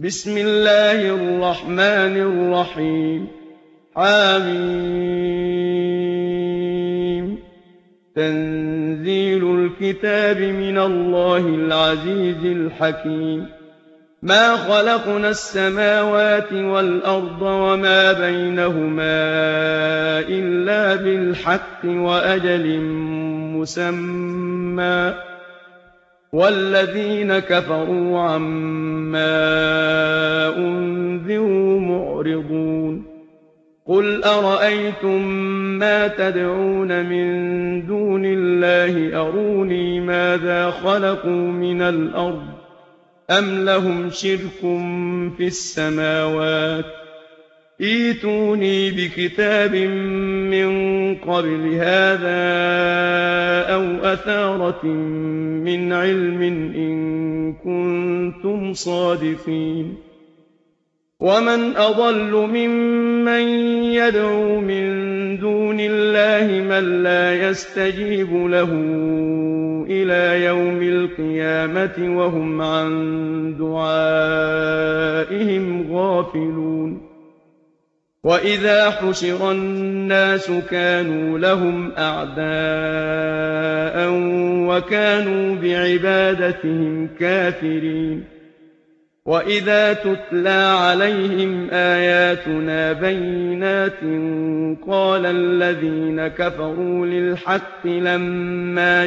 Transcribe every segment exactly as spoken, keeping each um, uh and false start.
بسم الله الرحمن الرحيم حم تنزيل الكتاب من الله العزيز الحكيم ما خلقنا السماوات والأرض وما بينهما إلا بالحق وأجل مسمى والذين كفروا عما أنذروا معرضون قل أرأيتم ما تدعون من دون الله أروني ماذا خلقوا من الأرض أم لهم شرك في السماوات ائتوني بكتاب من قبل هذا أو أثارة من علم إن كنتم صادقين ومن أضل ممن يدعو من دون الله من لا يستجيب له إلى يوم القيامة وهم عن دعائهم غافلون وإذا حشر الناس كانوا لهم أعداء وكانوا بعبادتهم كافرين وإذا تتلى عليهم آياتنا بينات قال الذين كفروا للحق لما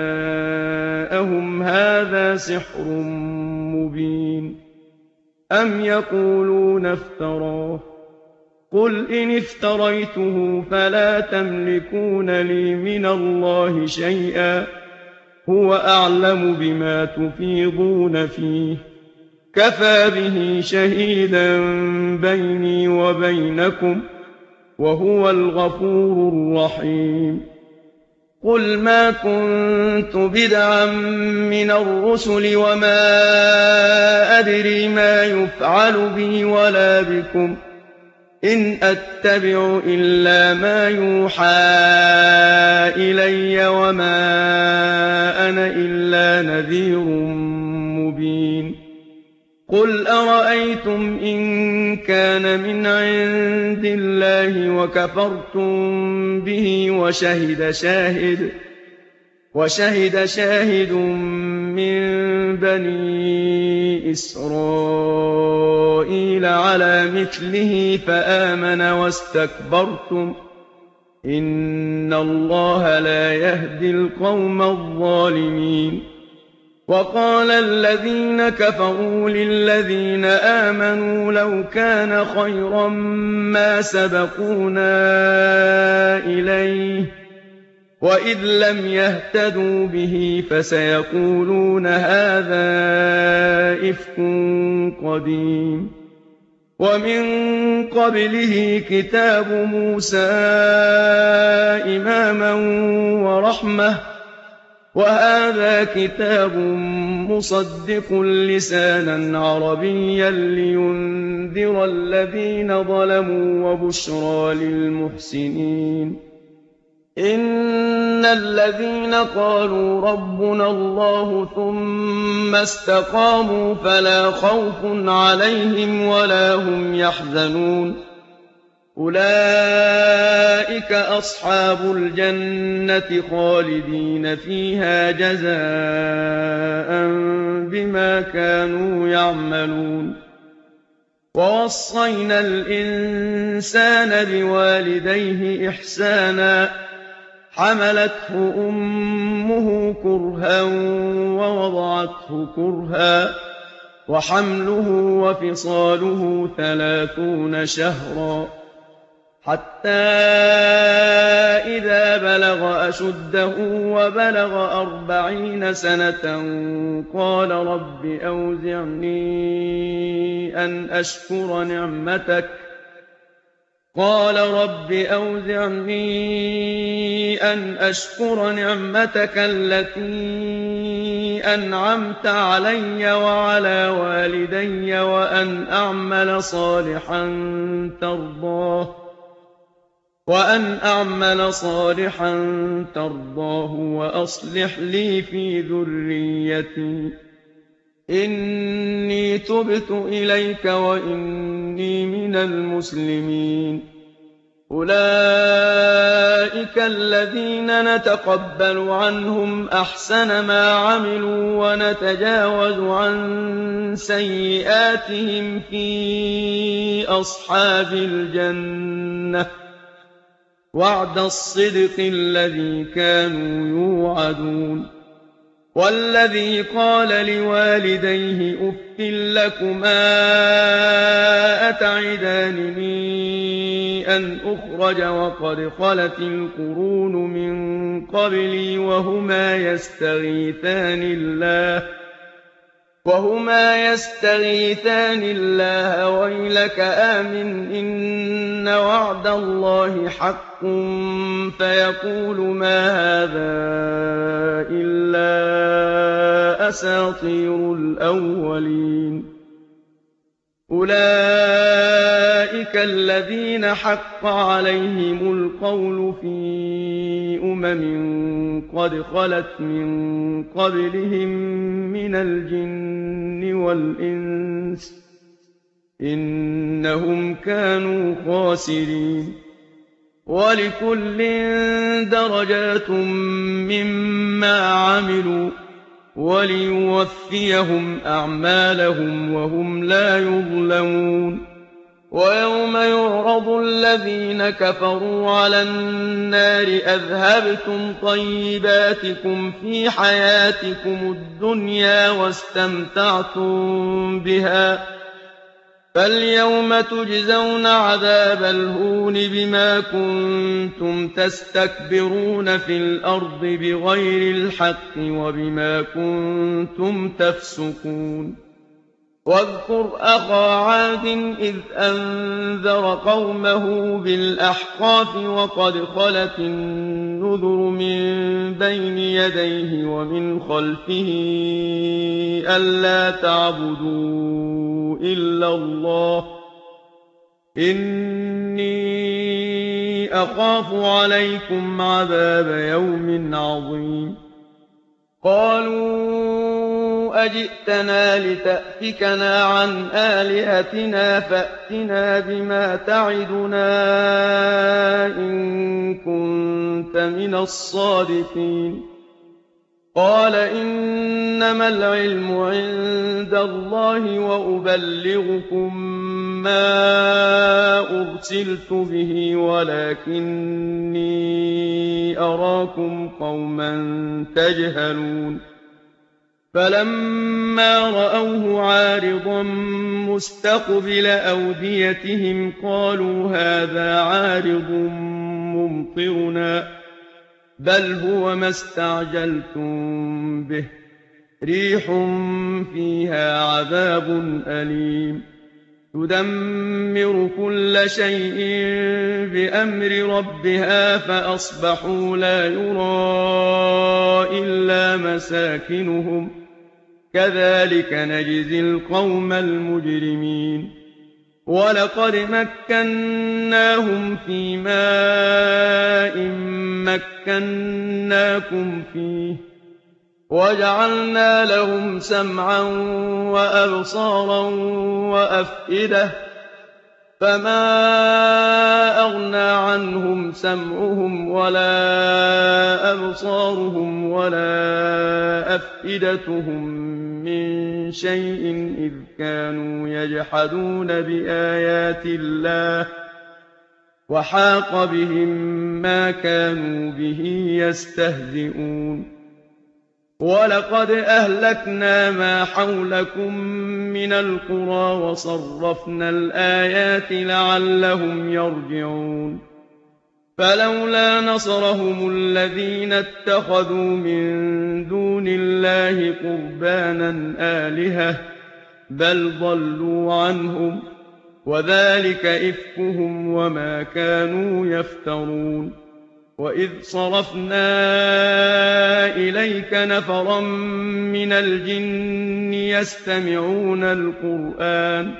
جاءهم هذا سحر مبين أم يقولون افتراه قل إن افتريته فلا تملكون لي من الله شيئا هو أعلم بما تفيضون فيه كفى به شهيدا بيني وبينكم وهو الغفور الرحيم قل ما كنت بدعا من الرسل وما أدري ما يفعل بي ولا بكم إن أتبع إلا ما يوحى إلي وما أنا إلا نذير مبين قل أرأيتم إن كان من عند الله وكفرتم به وشهد شاهد وشهد شاهد من بني إسرائيل على مثله فآمن واستكبرتم إن الله لا يهدي القوم الظالمين وقال الذين كفروا للذين آمنوا لو كان خيرا ما سبقونا إليه وإذ لم يهتدوا به فسيقولون هذا إفك قديم ومن قبله كتاب موسى إماما ورحمة وهذا كتاب مصدق لسانا عربيا لينذر الذين ظلموا وبشرى للمحسنين إن الذين قالوا ربنا الله ثم استقاموا فلا خوف عليهم ولا هم يحزنون أولئك أصحاب الجنة خالدين فيها جزاء بما كانوا يعملون ووصينا الإنسان بوالديه إحسانا حملته أمه كرها ووضعته كرها وحمله وفصاله ثلاثون شهرا حتى إذا بلغ أشده وبلغ أربعين سنة قال رب أوزعني أن أشكر نعمتك قال رب أوزعني أن أشكر نعمتك التي أنعمت علي وعلى والدي وأن أعمل صالحا ترضاه وأن أعمل صالحا ترضاه وأصلح لي في ذريتي إني تُبْتُ إِلَيْكَ وَإِنِّي مِنَ الْمُسْلِمِينَ أُولَٰئِكَ الَّذِينَ نَتَقَبَّلُ عَنْهُمْ أَحْسَنَ مَا عَمِلُوا وَنَتَجَاوَزُ عَن سَيِّئَاتِهِمْ فِي أَصْحَابِ الْجَنَّةِ ۖ وَعْدَ الصِّدْقِ الَّذِي كَانُوا يُوعَدُونَ وَالَّذِي قَالَ لِوَالِدَيْهِ أُفٍّ لَّكُمَا أَتَعِدَانِنِي أَنْ أُخْرَجَ وَقَدْ خَلَتِ الْقُرُونُ مِن قَبْلِي وَهُمَا يَسْتَغِيثَانِ اللَّهَ وَهُمَا يَسْتَغِيثَانِ اللَّهَ وَيْلَكَ آمِنْ إِنَّ وَعْدَ اللَّهِ حَقٌّ فَيَقُولُ مَا هَٰذَا إِلَّا أَسَاطِيرُ الْأَوَّلِينَ أُولَٰئِكَ الَّذِينَ حَقَّ عَلَيْهِمُ الْقَوْلُ فِي أُمَمٍ قَدْ خَلَتْ مِن قَبْلِهِم مِّنَ الْجِنِّ وَالْإِنسِ ۖ إِنَّهُمْ كَانُوا خَاسِرِينَ وَلِكُلٍّ دَرَجَاتٌ مِّمَّا عَمِلُوا ۖ وَلِيُوَفِّيَهُمْ أَعْمَالَهُمْ وَهُمْ لَا يُظْلَمُونَ وَيَوْمَ يُعْرَضُ الَّذِينَ كَفَرُوا عَلَى النَّارِ أَذْهَبْتُمْ طَيِّبَاتِكُمْ فِي حَيَاتِكُمُ الدُّنْيَا وَاسْتَمْتَعْتُم بِهَا فَالْيَوْمَ تُجْزَوْنَ عَذَابَ الْهُونِ بِمَا كُنتُمْ تَسْتَكْبِرُونَ فِي الْأَرْضِ بِغَيْرِ الْحَقِّ وَبِمَا كُنتُمْ تَفْسُقُونَ وَاذْكُرْ أَخَا عَادٍ إِذْ أَنذَرَ قَوْمَهُ بِالْأَحْقَافِ وَقَدْ خَلَتِ النُّذُرُ مِن بَيْنِ يَدَيْهِ وَمِنْ خَلْفِهِ أَلَّا تَعْبُدُوا إِلَّا اللَّهَ إِنِّي أَخَافُ عَلَيْكُمْ عَذَابَ يَوْمٍ عَظِيمٍ قَالُوا أَجِئْتَنَا لِتَأْفِكَنَا عَنْ آلِهَتِنَا فَأْتِنَا بِمَا تَعِدُنَا إِن كُنتَ مِنَ الصَّادِقِينَ قَالَ إِنَّمَا الْعِلْمُ عِندَ اللَّهِ وَأُبَلِّغُكُم مَّا أُرْسِلْتُ بِهِ وَلَٰكِنِّي أَرَاكُمْ قَوْمًا تَجْهَلُونَ فَلَمَّا رَأَوْهُ عَارِضًا مُّسْتَقْبِلَ أَوْدِيَتِهِمْ قَالُوا هَٰذَا عَارِضٌ مُّمْطِرُنَا ۚ بَلْ هُوَ مَا اسْتَعْجَلْتُم بِهِ ۖ رِيحٌ فِيهَا عَذَابٌ أَلِيمٌ تُدَمِّرُ كُلَّ شَيْءٍ بِأَمْرِ رَبِّهَا فَأَصْبَحُوا لَا يُرَىٰ إِلَّا مَسَاكِنُهُمْ ۚ كَذَٰلِكَ نَجْزِي الْقَوْمَ الْمُجْرِمِينَ وَلَقَدْ مَكَّنَّاهُمْ فِي مَاءٍ مَّكَّنَّاكُمْ فِيهِ وَجَعَلْنَا لَهُمْ سَمْعًا وَأَبْصَارًا وَأَفْئِدَةً فَمَا أَغْنَىٰ عَنْهُمْ سَمْعُهُمْ وَلَا أَبْصَارُهُمْ وَلَا أَفْئِدَتُهُم مِّن شَيْءٍ إِذْ كَانُوا يَجْحَدُونَ بِآيَاتِ اللَّهِ وَحَاقَ بِهِم مَّا كَانُوا بِهِ يَسْتَهْزِئُونَ وَلَقَدْ أَهْلَكْنَا مَا حَوْلَكُم مِّنَ الْقُرَىٰ وَصَرَّفْنَا الْآيَاتِ لَعَلَّهُمْ يَرْجِعُونَ فَلَوْلَا نَصَرَهُمُ الَّذِينَ اتَّخَذُوا مِن دُونِ اللَّهِ قُرْبَانًا آلِهَةً ۖ بَلْ ضَلُّوا عَنْهُمْ ۚ وَذَٰلِكَ إِفْكُهُمْ وَمَا كَانُوا يَفْتَرُونَ وَإِذْ صَرَفْنَا إِلَيْكَ نَفَرًا مِّنَ الْجِنِّ يَسْتَمِعُونَ الْقُرْآنَ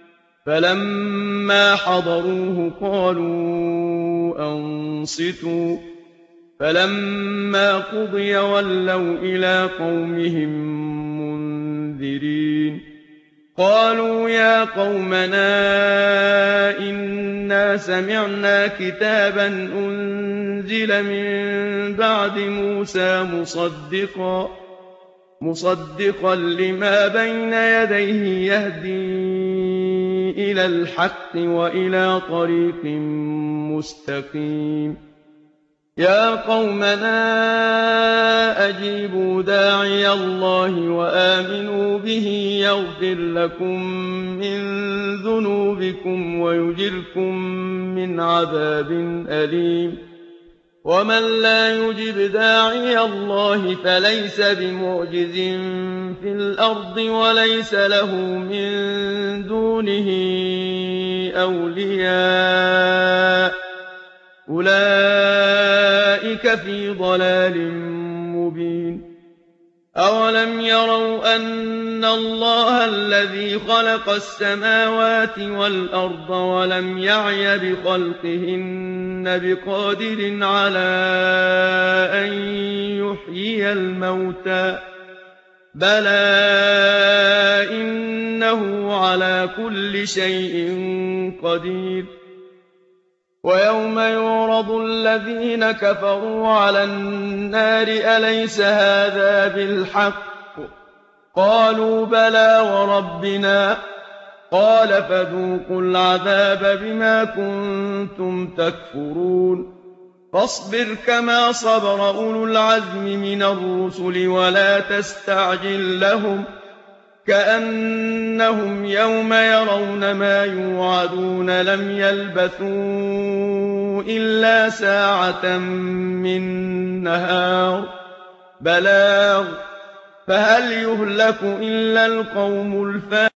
فَلَمَّا حَضَرُوهُ قَالُوا أَنصِتُوا ۖ فَلَمَّا قُضِيَ وَلَّوْا إِلَىٰ قَوْمِهِم مُّنذِرِينَ قَالُوا يَا قَوْمَنَا إِنَّا سَمِعْنَا كِتَابًا أُنزِلَ مِن بَعْدِ مُوسَىٰ مُصَدِّقًا مُصَدِّقًا لِّمَا بَيْنَ يَدَيْهِ يَهْدِي إِلَى الْحَقِّ وَإِلَىٰ طَرِيقٍ مُّسْتَقِيمٍ يَا قَوْمَنَا أَجِيبُوا دَاعِيَ اللَّهِ وَآمِنُوا بِهِ يَغْفِرْ لَكُم مِّن ذُنُوبِكُمْ وَيُجِرْكُم مِّنْ عَذَابٍ أَلِيمٍ وَمَن لَّا يُجِبْ دَاعِيَ اللَّهِ فَلَيْسَ بِمُعْجِزٍ فِي الْأَرْضِ وَلَيْسَ لَهُ مِن دُونِهِ أَوْلِيَاءُ ۚ أُولَٰئِكَ فِي ضَلَالٍ مُّبِينٍ أَوَلَمْ يَرَوْا أَنَّ اللَّهَ الَّذِي خَلَقَ السَّمَاوَاتِ وَالْأَرْضَ وَلَمْ يَعْيَ بِخَلْقِهِنَّ بِقَادِرٍ عَلَىٰ أَن يُحْيِيَ الْمَوْتَىٰ ۚ بَلَىٰ إِنَّهُ عَلَىٰ كُلِّ شَيْءٍ قَدِيرٌ وَيَوْمَ يُعْرَضُ الَّذِينَ كَفَرُوا عَلَى النَّارِ أَلَيْسَ هَٰذَا بِالْحَقِّ ۖ قَالُوا بَلَىٰ وَرَبِّنَا ۚ قَالَ فَذُوقُوا الْعَذَابَ بِمَا كُنتُمْ تَكْفُرُونَ فَاصْبِرْ كَمَا صَبَرَ أُولُو الْعَزْمِ مِنَ الرُّسُلِ وَلَا تَسْتَعْجِل لَّهُمْ ۚ كَأَنَّهُمْ يَوْمَ يَرَوْنَ مَا يُوعَدُونَ لَمْ يَلْبَثُوا إِلَّا سَاعَةً مِّن نَّهَارٍ بَلَاغٌ ۚ فَهَلْ يُهْلَكُ إِلَّا الْقَوْمُ الْفَاسِقُونَ